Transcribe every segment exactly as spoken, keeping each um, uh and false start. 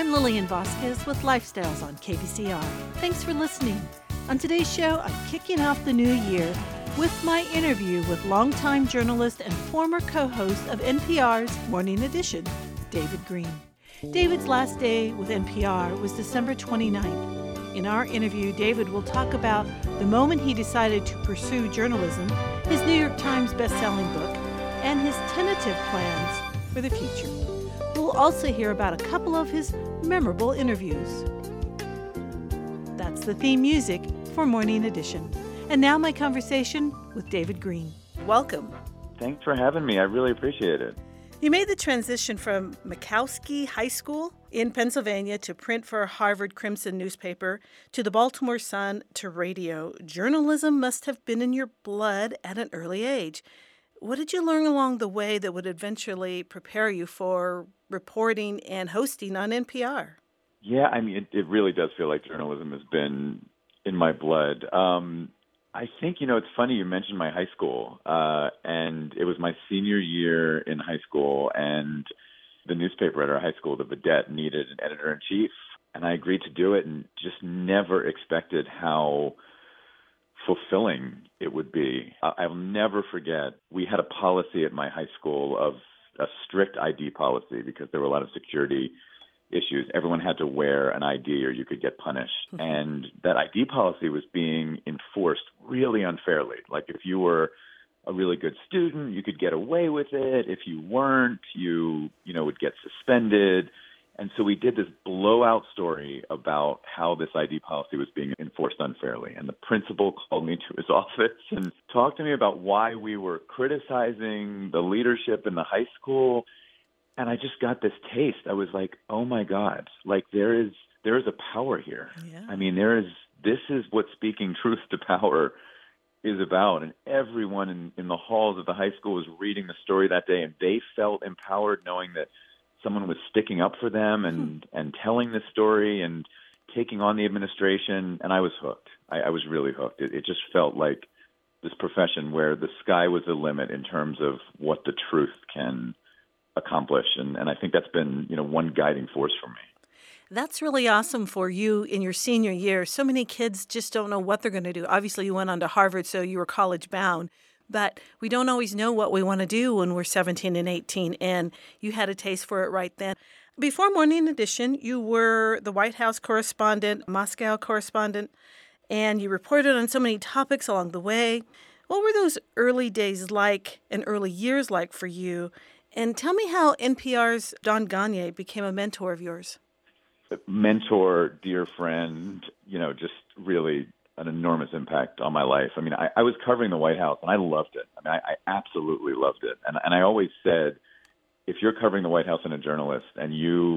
I'm Lillian Vasquez with Lifestyles on K V C R. Thanks for listening. On today's show, I'm kicking off the new year with my interview with longtime journalist and former co-host of N P R's Morning Edition, David Greene. David's last day with N P R was December twenty-ninth. In our interview, David will talk about the moment he decided to pursue journalism, his New York Times best-selling book, and his tentative plans for the future. We'll also hear about a couple of his memorable interviews. That's the theme music for Morning Edition. And now my conversation with David Greene. Welcome. Thanks for having me. I really appreciate it. You made the transition from Makowski High School in Pennsylvania to print for Harvard Crimson newspaper, to the Baltimore Sun, to radio. Journalism must have been in your blood at an early age. What did you learn along the way that would eventually prepare you for reporting and hosting on N P R? Yeah, I mean, it, it really does feel like journalism has been in my blood. Um, I think, you know, it's funny you mentioned my high school, uh, and it was my senior year in high school, and the newspaper at our high school, The Vedette, needed an editor-in-chief, and I agreed to do it and just never expected how fulfilling it would be. I'll never forget, we had a policy at my high school of a strict I D policy because there were a lot of security issues. Everyone had to wear an I D or you could get punished. Mm-hmm. And that I D policy was being enforced really unfairly. Like if you were a really good student, you could get away with it. If you weren't, you, you know, would get suspended. And so we did this blowout story about how this I D policy was being enforced unfairly. And the principal called me to his office and talked to me about why we were criticizing the leadership in the high school. And I just got this taste. I was like, oh my God, like there is there is a power here. Yeah. I mean, there is this is what speaking truth to power is about. And everyone in, in the halls of the high school was reading the story that day, and they felt empowered knowing that someone was sticking up for them and, hmm. and telling this story and taking on the administration. And I was hooked. I, I was really hooked. It, it just felt like this profession where the sky was the limit in terms of what the truth can accomplish. And, and I think that's been, you know, one guiding force for me. That's really awesome for you in your senior year. So many kids just don't know what they're going to do. Obviously, you went on to Harvard, so you were college bound. But we don't always know what we want to do when we're seventeen and eighteen, and you had a taste for it right then. Before Morning Edition, you were the White House correspondent, Moscow correspondent, and you reported on so many topics along the way. What were those early days like and early years like for you? And tell me how N P R's Don Gonyea became a mentor of yours. Mentor, dear friend, you know, just really an enormous impact on my life. I mean, I, I was covering the White House, and I loved it. I mean, I, I absolutely loved it. And, and I always said, if you're covering the White House and a journalist, and you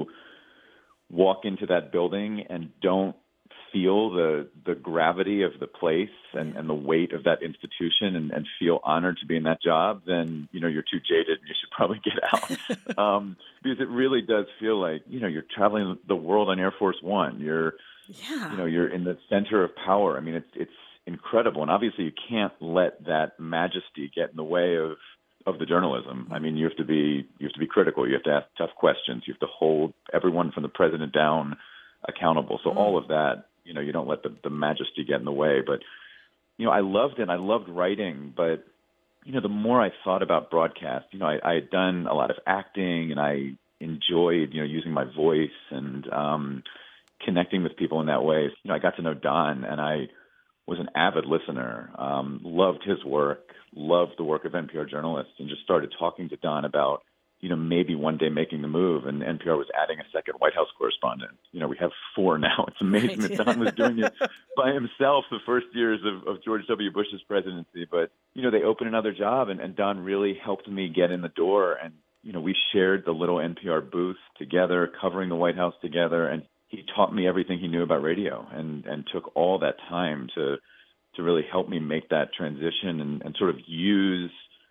walk into that building and don't feel the the gravity of the place and, and the weight of that institution and, and feel honored to be in that job, then, you know, you're too jaded and you should probably get out. um, because it really does feel like, you know, you're traveling the world on Air Force One. You're Yeah. You know, you're in the center of power. I mean, it's it's incredible. And obviously you can't let that majesty get in the way of, of the journalism. I mean, you have to be you have to be critical. You have to ask tough questions. You have to hold everyone from the president down accountable. So mm. all of that, you know, you don't let the, the majesty get in the way. But, you know, I loved it. I loved writing. But, you know, the more I thought about broadcast, you know, I, I had done a lot of acting, and I enjoyed, you know, using my voice and um connecting with people in that way. You know, I got to know Don, and I was an avid listener, um, loved his work, loved the work of N P R journalists, and just started talking to Don about, you know, maybe one day making the move. And N P R was adding a second White House correspondent. You know, we have four now. It's amazing right. that Don was doing it by himself the first years of, of George W. Bush's presidency. But, you know, they opened another job, and, and Don really helped me get in the door. And, you know, we shared the little N P R booth together, covering the White House together. And he taught me everything he knew about radio, and, and took all that time to to really help me make that transition and, and sort of use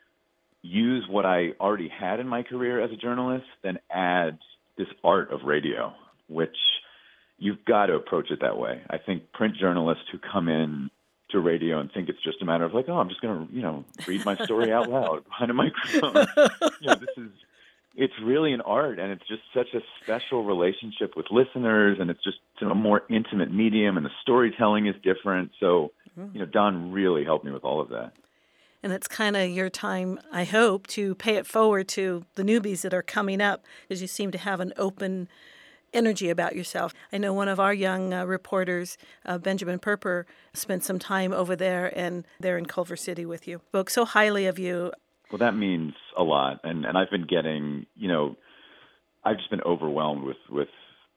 use what I already had in my career as a journalist, then add this art of radio, which you've got to approach it that way. I think print journalists who come in to radio and think it's just a matter of like, oh, I'm just going to, you know, read my story out loud behind a microphone. you know, this is it's really an art, and it's just such a special relationship with listeners, and it's just a more intimate medium, and the storytelling is different. So, you know, Don really helped me with all of that. And it's kind of your time, I hope, to pay it forward to the newbies that are coming up, because you seem to have an open energy about yourself. I know one of our young uh, reporters, uh, Benjamin Perper, spent some time over there, and they're in Culver City with you. Spoke so highly of you. Well, that means a lot. And, and I've been getting, you know, I've just been overwhelmed with, with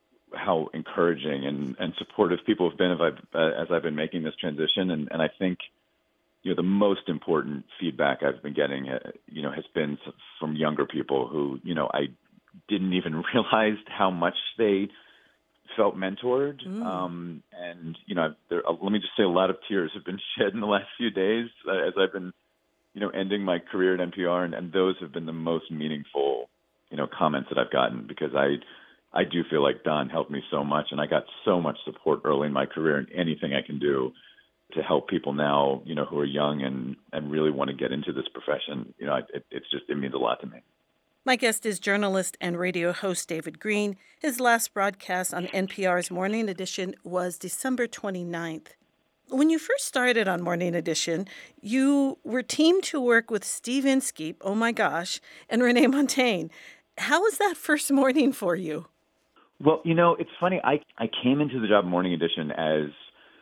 how encouraging and, and supportive people have been as I've, uh, as I've been making this transition. And, and I think, you know, the most important feedback I've been getting, uh, you know, has been from younger people who, you know, I didn't even realize how much they felt mentored. Mm. Um, and, you know, there, uh, let me just say a lot of tears have been shed in the last few days uh, as I've been, you know, ending my career at N P R. And, and those have been the most meaningful, you know, comments that I've gotten, because I, I do feel like Don helped me so much, and I got so much support early in my career, and anything I can do to help people now, you know, who are young and, and really want to get into this profession, you know, it, it's just, it means a lot to me. My guest is journalist and radio host David Greene. His last broadcast on N P R's Morning Edition was December twenty-ninth. When you first started on Morning Edition, you were teamed to work with Steve Inskeep, oh my gosh, and Renee Montagne. How was that first morning for you? Well, you know, it's funny. I, I came into the job Morning Edition as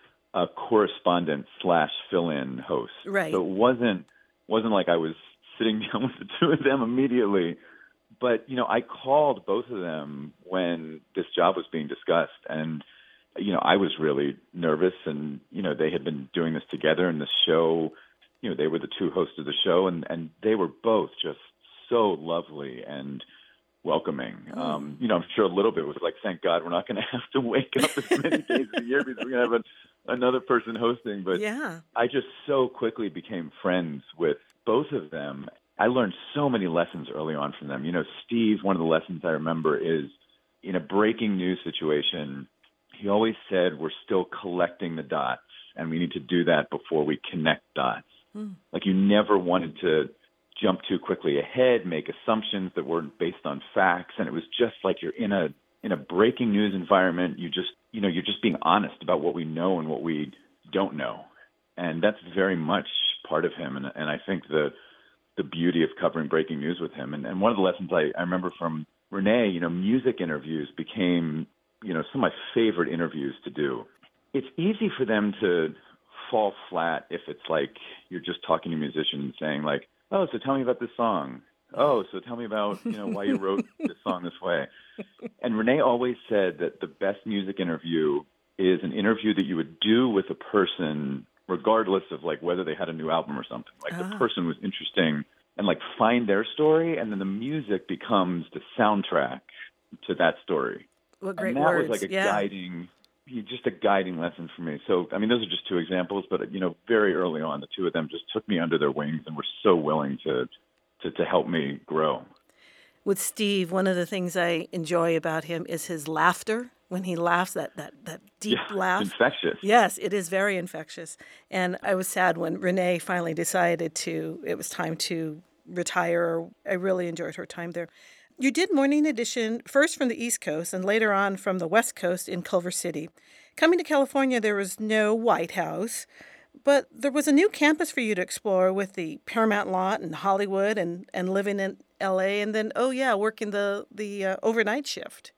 a correspondent slash fill-in host. Right. So it wasn't wasn't like I was sitting down with the two of them immediately. But, you know, I called both of them when this job was being discussed. And, you know, I was really nervous. And, you know, they had been doing this together in the show. You know, they were the two hosts of the show. And, and they were both just so lovely and welcoming. Mm. Um, you know, I'm sure a little bit was like, thank God we're not going to have to wake up as many days a year because we're going to have a, another person hosting. But yeah. I just so quickly became friends with both of them. I learned so many lessons early on from them. You know, Steve, one of the lessons I remember is in a breaking news situation, he always said, we're still collecting the dots, and we need to do that before we connect dots. Mm. Like, you never wanted to jump too quickly ahead, make assumptions that weren't based on facts. And it was just like you're in a in a breaking news environment. You just, you know, you're just being honest about what we know and what we don't know. And that's very much part of him. And, and I think the the beauty of covering breaking news with him. And, and one of the lessons I, I remember from Renee, you know, music interviews became, you know, some of my favorite interviews to do. It's easy for them to fall flat if it's like you're just talking to musicians saying like, oh, so tell me about this song. Oh, so tell me about, you know, why you wrote this song this way. And Renee always said that the best music interview is an interview that you would do with a person regardless of like whether they had a new album or something. Like ah. the person was interesting and like find their story, and then the music becomes the soundtrack to that story. What great and that words. was like a yeah. guiding, just a guiding lesson for me. So, I mean, those are just two examples, but, you know, very early on, the two of them just took me under their wings and were so willing to, to, to help me grow. With Steve, one of the things I enjoy about him is his laughter. When he laughs, that, that, that deep yeah, laugh. It's infectious. Yes, it is very infectious. And I was sad when Renee finally decided to, it was time to retire. I really enjoyed her time there. You did Morning Edition first from the East Coast and later on from the West Coast in Culver City. Coming to California, there was no White House, but there was a new campus for you to explore with the Paramount lot and Hollywood and, and living in L A and then, oh, yeah, working the, the uh, overnight shift.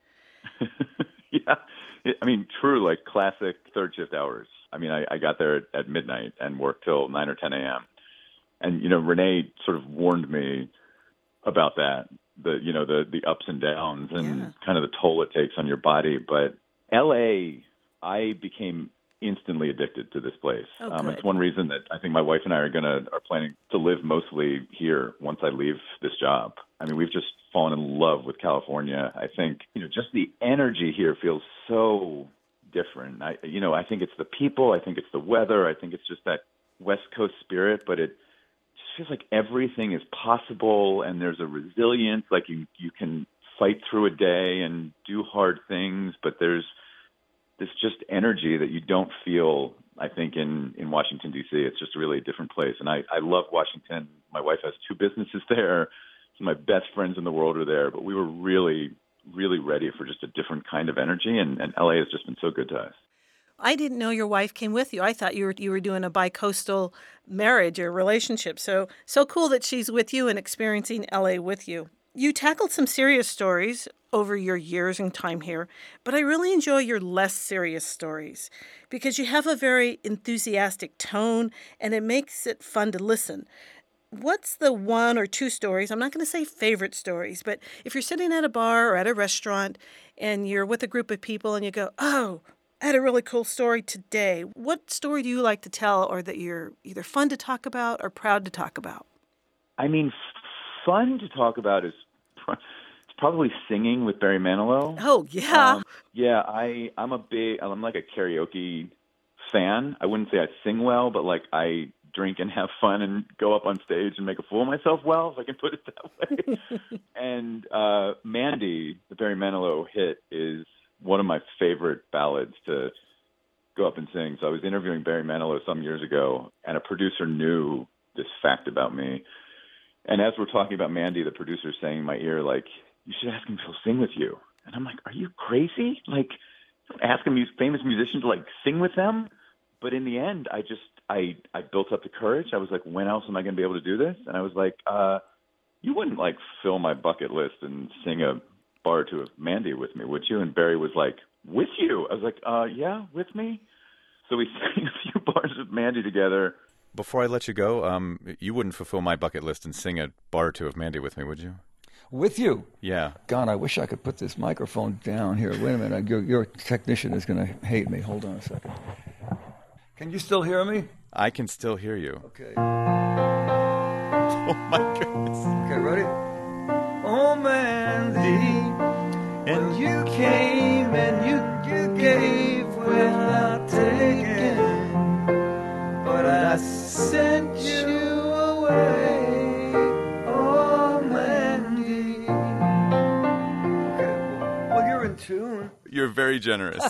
yeah. I mean, true, like classic third shift hours. I mean, I, I got there at, at midnight and worked till nine or ten a.m. And, you know, Renee sort of warned me about that. The you know the the ups and downs and yeah. kind of the toll it takes on your body. But L A, I became instantly addicted to this place. Oh, um, good. It's one reason that I think my wife and I are gonna are planning to live mostly here once I leave this job. I mean, we've just fallen in love with California. I think you know just the energy here feels so different. I you know I think it's the people. I think it's the weather. I think it's just that West Coast spirit. But it feels like everything is possible and there's a resilience, like you you can fight through a day and do hard things, but there's this just energy that you don't feel, I think, in, in Washington, D C. It's just really a different place. And I, I love Washington. My wife has two businesses there. my best friends in the world are there, but we were really, really ready for just a different kind of energy, and, and L A has just been so good to us. I didn't know your wife came with you. I thought you were you were doing a bi-coastal marriage or relationship. So so cool that she's with you and experiencing L A with you. You tackled some serious stories over your years and time here, but I really enjoy your less serious stories because you have a very enthusiastic tone and it makes it fun to listen. What's the one or two stories, I'm not going to say favorite stories, but if you're sitting at a bar or at a restaurant and you're with a group of people and you go, oh, I had a really cool story today. What story do you like to tell or that you're either fun to talk about or proud to talk about? I mean, f- fun to talk about is pr- it's probably singing with Barry Manilow. Oh, yeah. Um, yeah, I, I'm a big, I'm like a karaoke fan. I wouldn't say I sing well, but like I drink and have fun and go up on stage and make a fool of myself well, if I can put it that way. and uh, Mandy, the Barry Manilow hit, is one of my favorite ballads to go up and sing. So I was interviewing Barry Manilow some years ago, and a producer knew this fact about me. And as we're talking about Mandy, the producer's saying in my ear, like, you should ask him if he'll sing with you. And I'm like, are you crazy? Like, ask a mu- famous musician to, like, sing with them? But in the end, I just, I, I built up the courage. I was like, when else am I going to be able to do this? And I was like, uh, you wouldn't, like, fill my bucket list and sing a bar or two of Mandy with me, would you? And Barry was like, with you? I was like, uh, yeah, with me? So we sang a few bars of Mandy together. Before I let you go, um, you wouldn't fulfill my bucket list and sing a bar or two of Mandy with me, would you? With you? Yeah. God, I wish I could put this microphone down here. Wait a minute. Your, your technician is going to hate me. Hold on a second. Can you still hear me? I can still hear you. Okay. Oh, my goodness. Okay, ready? Oh, Mandy, and you came and you, you gave without taking, but I sent you away, oh, Mandy. Okay, well, you're in tune. You're very generous.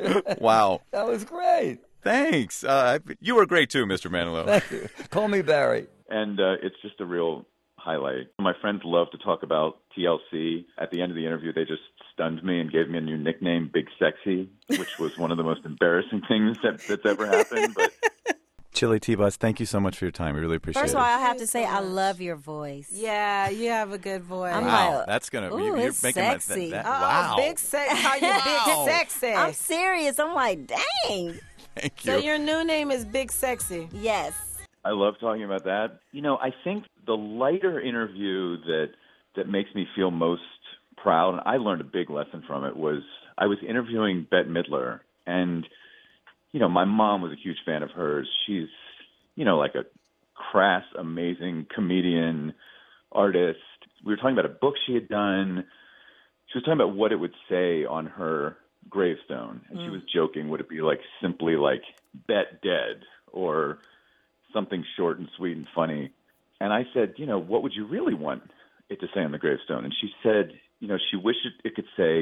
Wow. That was great. Thanks. Uh, you were great, too, Mister Manilow. Thank you. Call me Barry. And uh, it's just a real highlight. My friends love to talk about T L C. At the end of the interview, they just stunned me and gave me a new nickname, Big Sexy, which was one of the most embarrassing things that, that's ever happened. But Chili T-Buzz, thank you so much for your time. We really appreciate First it. of all, I have to say I love your voice. Yeah, you have a good voice. I'm Wow, like, that's gonna. ooh, You, you're it's making sexy. my. That, Oh, wow. big sex. Call you Wow. Big Sexy. I'm serious. I'm like, dang. Thank So you. your new name is Big Sexy. Yes. I love talking about that. You know, I think the lighter interview that that makes me feel most proud, and I learned a big lesson from it, was I was interviewing Bette Midler, and, you know, my mom was a huge fan of hers. She's, you know, like a crass, amazing comedian, artist. We were talking about a book she had done. She was talking about what it would say on her gravestone, and mm. she was joking, would it be like simply like Bet Dead or something short and sweet and funny? And I said, you know, what would you really want it to say on the gravestone? And she said, you know, she wished it, it could say,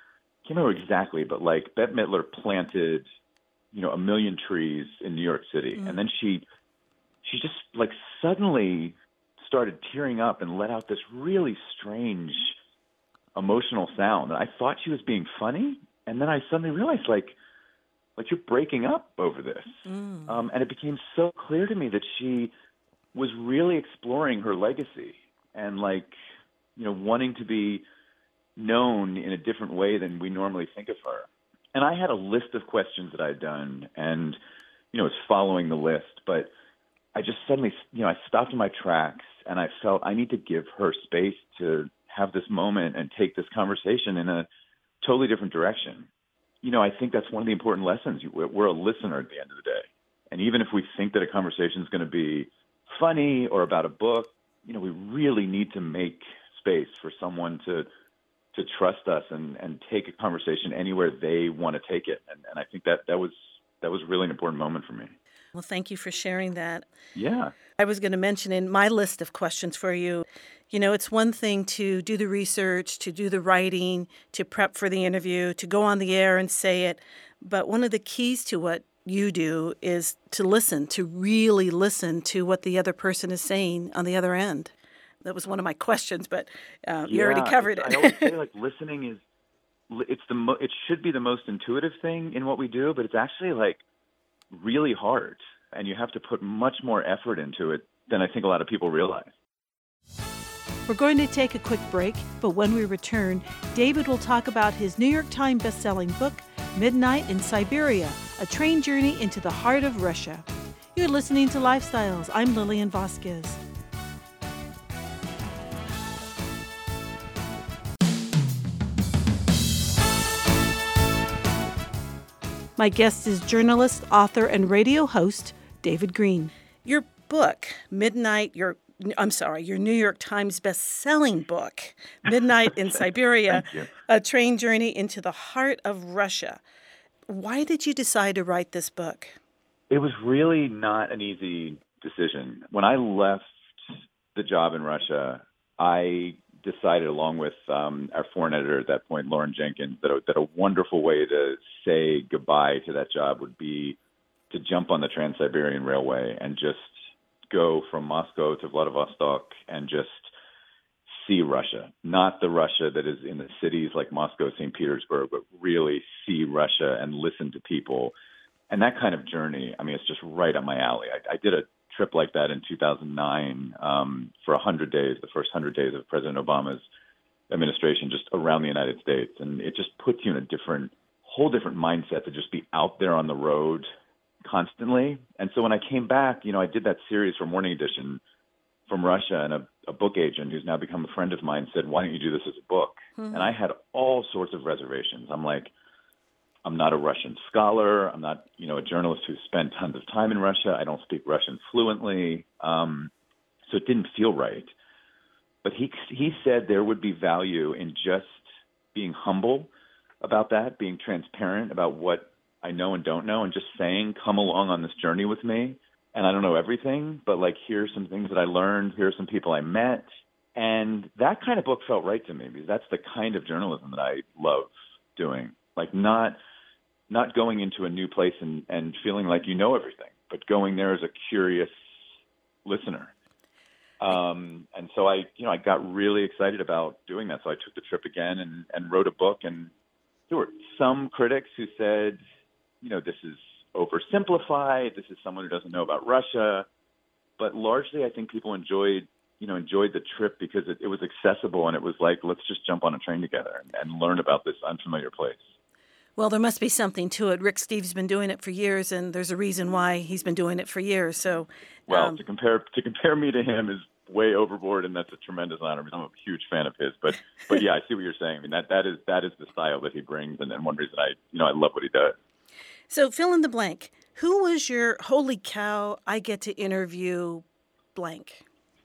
I can't remember exactly, but like Bette Midler planted, you know, a million trees in New York City. Mm. And then she, she just like suddenly started tearing up and let out this really strange emotional sound. And I thought she was being funny. And then I suddenly realized, like, like you're breaking up over this. Mm. Um, and it became so clear to me that she was really exploring her legacy and, like, you know, wanting to be known in a different way than we normally think of her. And I had a list of questions that I'd done and, you know, was following the list. But I just suddenly, you know, I stopped in my tracks and I felt I need to give her space to have this moment and take this conversation in a totally different direction. You know, I think that's one of the important lessons. We're a listener at the end of the day. And even if we think that a conversation is going to be funny or about a book, you know, we really need to make space for someone to to trust us and, and take a conversation anywhere they want to take it. And, and I think that, that was that was really an important moment for me. Well, thank you for sharing that. Yeah. I was going to mention in my list of questions for you, you know, it's one thing to do the research, to do the writing, to prep for the interview, to go on the air and say it. But one of the keys to what you do is to listen, to really listen to what the other person is saying on the other end. that was one of my questions, but uh, you already Yeah, covered it's- it. I always say like listening is it's the mo- it should be the most intuitive thing in what we do, but it's actually like really hard, and you have to put much more effort into it than I think a lot of people realize. We're going to take a quick break, but when we return, David will talk about his New York Times bestselling book, Midnight in Siberia, a train journey into the heart of Russia. You're listening to Lifestyles. I'm Lillian Vasquez. My guest is journalist, author, and radio host, David Green. Your book, Midnight, your I'm sorry, your New York Times best-selling book, Midnight in Siberia, a train journey into the heart of Russia. Why did you decide to write this book? It was really not an easy decision. When I left the job in Russia, I decided, along with um, our foreign editor at that point, Lauren Jenkins, that a, that a wonderful way to say goodbye to that job would be to jump on the Trans-Siberian Railway and just go from Moscow to Vladivostok and just see Russia, not the Russia that is in the cities like Moscow, Saint Petersburg, but really see Russia and listen to people. And that kind of journey, I mean, it's just right up my alley. I, I did a trip like that in two thousand nine um, for one hundred days, the first one hundred days of President Obama's administration, just around the United States. And it just puts you in a different, whole different mindset to just be out there on the road constantly. And so when I came back, you know, I did that series for Morning Edition from Russia, and a, a book agent who's now become a friend of mine said, why don't you do this as a book? Mm-hmm. And I had all sorts of reservations. I'm like, I'm not a Russian scholar. I'm not, you know, a journalist who's spent tons of time in Russia. I don't speak Russian fluently. Um, so it didn't feel right. But he he said there would be value in just being humble about that, being transparent about what I know and don't know, and just saying, come along on this journey with me. And I don't know everything, but like, here's some things that I learned. Here's some people I met. And that kind of book felt right to me, because that's the kind of journalism that I love doing. Like not not going into a new place and, and feeling like you know everything, but going there as a curious listener. Um, and so I, you know, I got really excited about doing that. So I took the trip again and, and wrote a book. And there were some critics who said, you know, this is oversimplified. This is someone who doesn't know about Russia. But largely, I think people enjoyed, you know, enjoyed the trip because it, it was accessible, and it was like, let's just jump on a train together and, and learn about this unfamiliar place. Well, there must be something to it. Rick Steves been doing it for years, and there's a reason why he's been doing it for years. So, well, um, to compare to compare me to him is way overboard, and that's a tremendous honor. I'm a huge fan of his. But but yeah, I see what you're saying. I mean, that that is that is the style that he brings, and, and one reason I you know I love what he does. So fill in the blank. Who was your holy cow? I get to interview blank.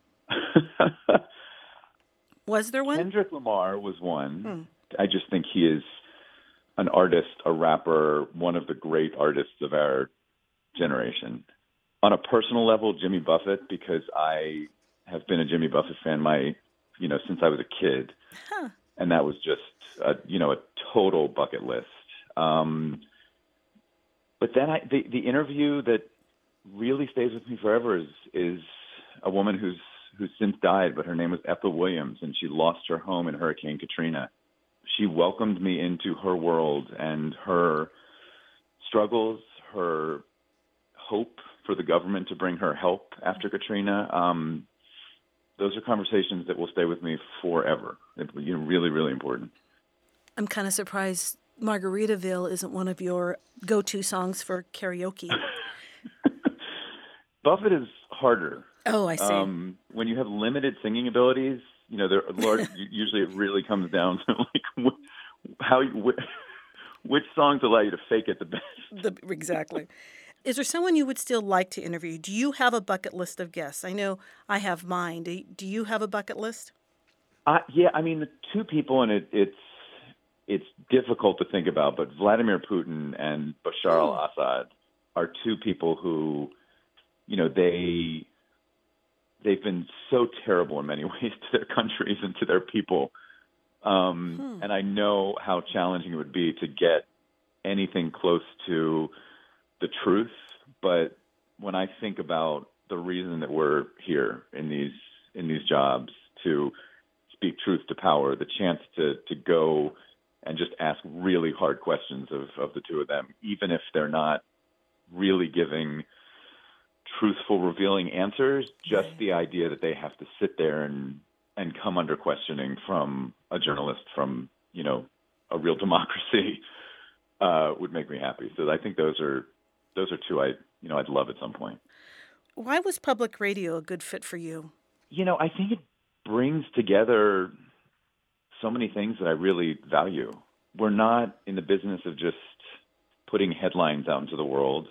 Was there one? Kendrick Lamar was one. Hmm. I just think he is an artist, a rapper, one of the great artists of our generation. On a personal level, Jimmy Buffett, because I have been a Jimmy Buffett fan my, you know, since I was a kid. Huh. And that was just, a, you know, a total bucket list. Um, but then I, the, the interview that really stays with me forever is, is a woman who's, who's since died, but her name was Ethel Williams, and she lost her home in Hurricane Katrina. She welcomed me into her world, and her struggles, her hope for the government to bring her help after Katrina. Um, those are conversations that will stay with me forever. It's, you know, really, really important. I'm kind of surprised Margaritaville isn't one of your go-to songs for karaoke. Buffett is harder. Oh, I see. Um, when you have limited singing abilities, you know, they're large, usually it really comes down to like how you, which songs allow you to fake it the best. The, exactly. Is there someone you would still like to interview? Do you have a bucket list of guests? I know I have mine. Do, do you have a bucket list? Uh, yeah, I mean, the two people, and it, it's it's difficult to think about, but Vladimir Putin and Bashar al-Assad are two people who, you know, they they've been so terrible in many ways to their countries and to their people. Um, hmm. And I know how challenging it would be to get anything close to the truth. But when I think about the reason that we're here in these in these jobs, to speak truth to power, the chance to to go and just ask really hard questions of, of the two of them, even if they're not really giving truthful, revealing answers, just Right. the idea that they have to sit there and, and come under questioning from a journalist from, you know, a real democracy uh, would make me happy. So I think those are those are two I, you know, I'd love at some point. Why was public radio a good fit for you? You know, I think it brings together so many things that I really value. We're not in the business of just putting headlines out into the world.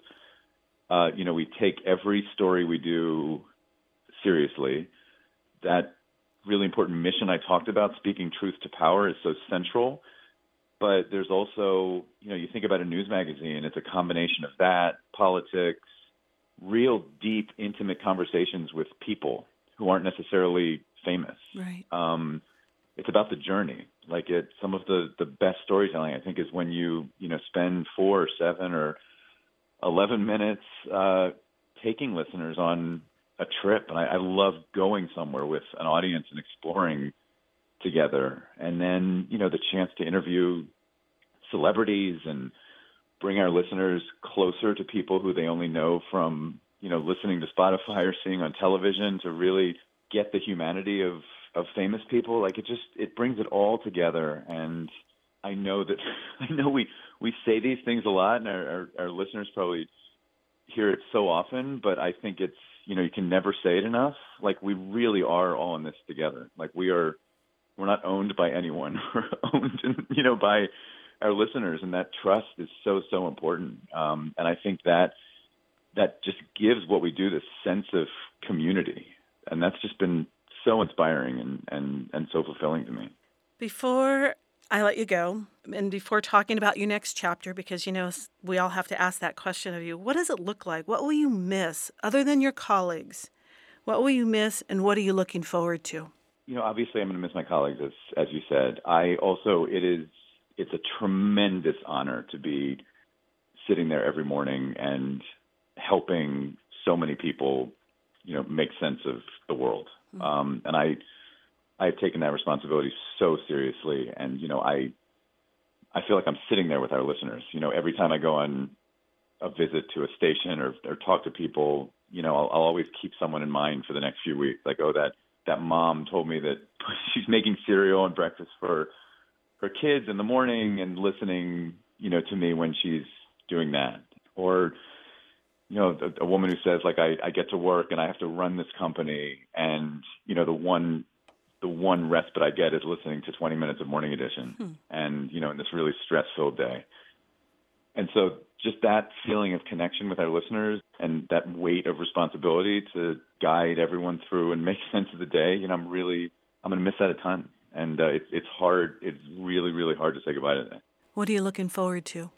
Uh, you know, we take every story we do seriously. That really important mission I talked about, speaking truth to power, is so central. But there's also, you know, you think about a news magazine, it's a combination of that, politics, real deep, intimate conversations with people who aren't necessarily famous. Right. Um, it's about the journey. Like it, some of the, the best storytelling, I think, is when you, you know, spend four or seven or eleven minutes uh, taking listeners on a trip. And I, I love going somewhere with an audience and exploring together. And then, you know, the chance to interview celebrities and bring our listeners closer to people who they only know from, you know, listening to Spotify or seeing on television, to really get the humanity of, of famous people. Like it just, it brings it all together. And I know that, I know we, we say these things a lot, and our, our, our listeners probably hear it so often, but I think it's, you know, you can never say it enough. Like we really are all in this together. Like we are, we're not owned by anyone. We're owned, you know, by our listeners, and that trust is so, so important. Um, and I think that that just gives what we do this sense of community. And that's just been so inspiring and, and, and so fulfilling to me. Before I let you go, and before talking about your next chapter, because, you know, we all have to ask that question of you, what does it look like? What will you miss other than your colleagues? What will you miss, and what are you looking forward to? You know, obviously I'm going to miss my colleagues, as, as you said. I also, it is, it's a tremendous honor to be sitting there every morning and helping so many people, you know, make sense of the world. Mm-hmm. Um, and I, I've taken that responsibility so seriously. And, you know, I, I feel like I'm sitting there with our listeners. You know, every time I go on a visit to a station or, or talk to people, you know, I'll, I'll always keep someone in mind for the next few weeks. Like, oh, that, that mom told me that she's making cereal and breakfast for her kids in the morning and listening, you know, to me when she's doing that. Or, you know, a, a woman who says, like, I, I get to work and I have to run this company, and, you know, the one the one respite I get is listening to twenty minutes of Morning Edition, hmm. and, you know, in this really stress-filled day. And so just that feeling of connection with our listeners and that weight of responsibility to guide everyone through and make sense of the day, you know, I'm really, I'm going to miss that a ton. And uh, it's it's hard. It's really, really hard to say goodbye to that. What are you looking forward to?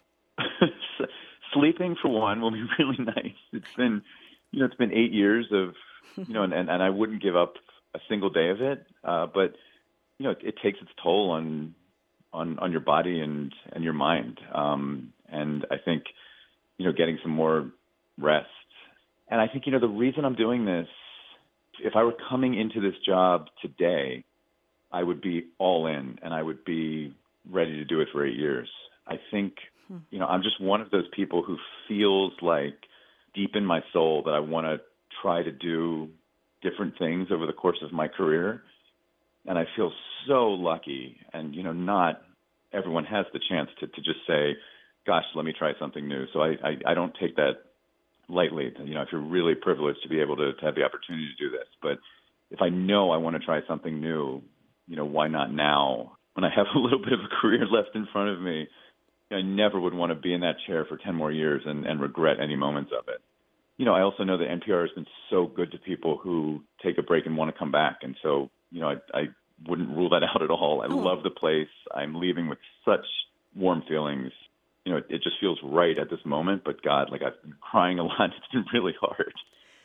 Sleeping, for one, will be really nice. It's been, you know, it's been eight years of, you know, and, and, and I wouldn't give up a single day of it. Uh, but, you know, it, it takes its toll on, on, on your body and, and your mind. Um, and I think, you know, getting some more rest. And I think, you know, the reason I'm doing this, if I were coming into this job today, I would be all in and I would be ready to do it for eight years. I think, you know, I'm just one of those people who feels like deep in my soul that I want to try to do different things over the course of my career. And I feel so lucky. And, you know, not everyone has the chance to, to just say, gosh, let me try something new. So I, I, I don't take that lightly. You know, I feel really privileged to be able to, to have the opportunity to do this. But if I know I want to try something new, you know, why not now? When I have a little bit of a career left in front of me, I never would want to be in that chair for ten more years and, and regret any moments of it. You know, I also know that N P R has been so good to people who take a break and want to come back. And so, you know, I, I wouldn't rule that out at all. I oh. love the place. I'm leaving with such warm feelings. You know, it, it just feels right at this moment. But God, like I've been crying a lot. It's been really hard.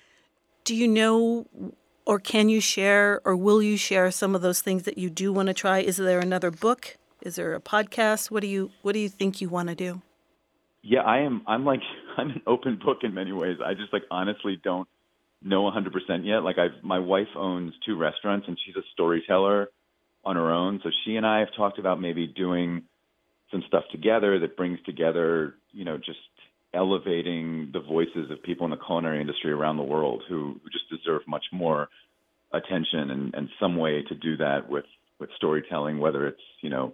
Do you know, or can you share, or will you share some of those things that you do want to try? Is there another book? Is there a podcast? What do you What do you think you want to do? Yeah, I am. I'm like I'm an open book in many ways. I just like honestly don't know one hundred percent yet. Like I've, my wife owns two restaurants and she's a storyteller on her own. So she and I have talked about maybe doing some stuff together that brings together, you know, just elevating the voices of people in the culinary industry around the world who, who just deserve much more attention and, and some way to do that with, with storytelling, whether it's, you know,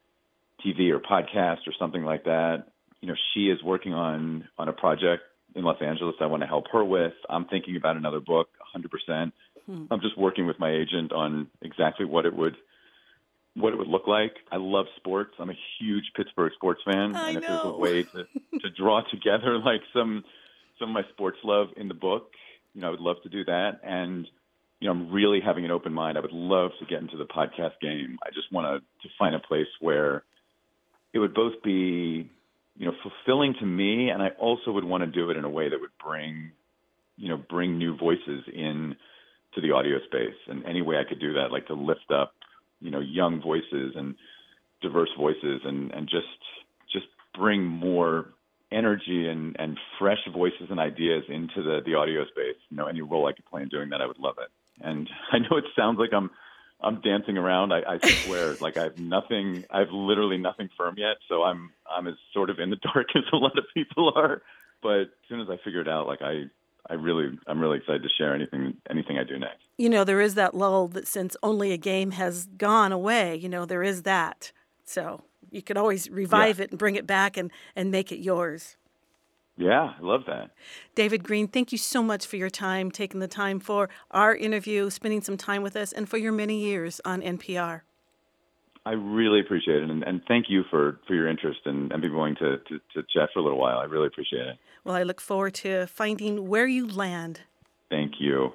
T V or podcast or something like that. You know, she is working on, on a project in Los Angeles I want to help her with. I'm thinking about another book, one hundred percent. Hmm. I'm just working with my agent on exactly what it would what it would look like. I love sports. I'm a huge Pittsburgh sports fan. I and if know. there's a way to, to draw together like some some of my sports love in the book, you know, I would love to do that. And, you know, I'm really having an open mind. I would love to get into the podcast game. I just want to to find a place where it would both be, you know, fulfilling to me, and I also would want to do it in a way that would bring, you know, bring new voices in to the audio space. And any way I could do that, like to lift up, you know, young voices and diverse voices and, and just just bring more energy and, and fresh voices and ideas into the, the audio space. You know, any role I could play in doing that, I would love it. And I know it sounds like I'm I'm dancing around. I, I swear, like I have nothing, I have literally nothing firm yet. So I'm I'm as sort of in the dark as a lot of people are. But as soon as I figure it out, like I, I really, I'm really excited to share anything, anything I do next. You know, there is that lull that since Only a Game has gone away, you know, there is that. So you could always revive yeah. it and bring it back and, and make it yours. Yeah, I love that. David Green, thank you so much for your time, taking the time for our interview, spending some time with us, and for your many years on N P R. I really appreciate it, and, and thank you for, for your interest and, and being willing to, to, to chat for a little while. I really appreciate it. Well, I look forward to finding where you land. Thank you.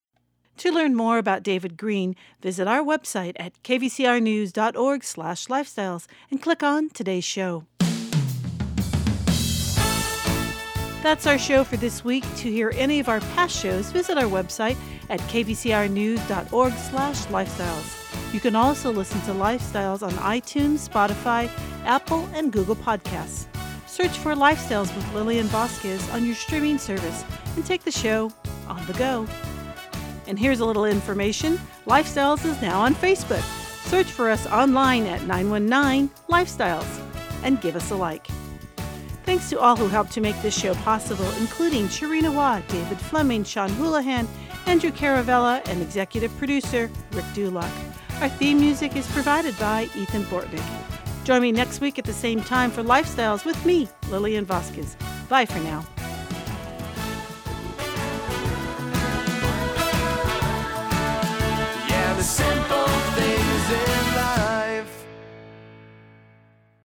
To learn more about David Green, visit our website at k v c r news dot org slash lifestyles and click on today's show. That's our show for this week. To hear any of our past shows, visit our website at k v c r news dot org slash lifestyles. You can also listen to Lifestyles on iTunes, Spotify, Apple, and Google Podcasts. Search for Lifestyles with Lillian Vasquez on your streaming service and take the show on the go. And here's a little information. Lifestyles is now on Facebook. Search for us online at nine one nine Lifestyles and give us a like. Thanks to all who helped to make this show possible, including Sharina Watt, David Fleming, Sean Houlihan, Andrew Caravella, and executive producer Rick Dulock. Our theme music is provided by Ethan Bortnick. Join me next week at the same time for Lifestyles with me, Lillian Vasquez. Bye for now.